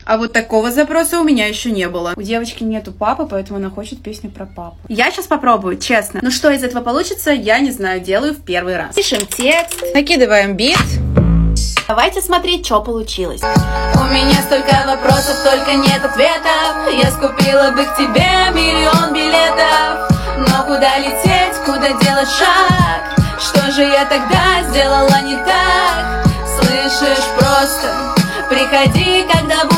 А вот такого запроса у меня еще не было. У девочки нету папы, поэтому она хочет песню про папу. Я сейчас попробую, честно. Но что из этого получится, я не знаю, делаю в первый раз. Пишем текст, накидываем бит. Давайте смотреть, что получилось. У меня столько вопросов, только нет ответов. Я скупила бы к тебе миллион билетов. Но куда лететь, куда делать шаг? Что же я тогда сделала не так? Слышишь, просто приходи, когда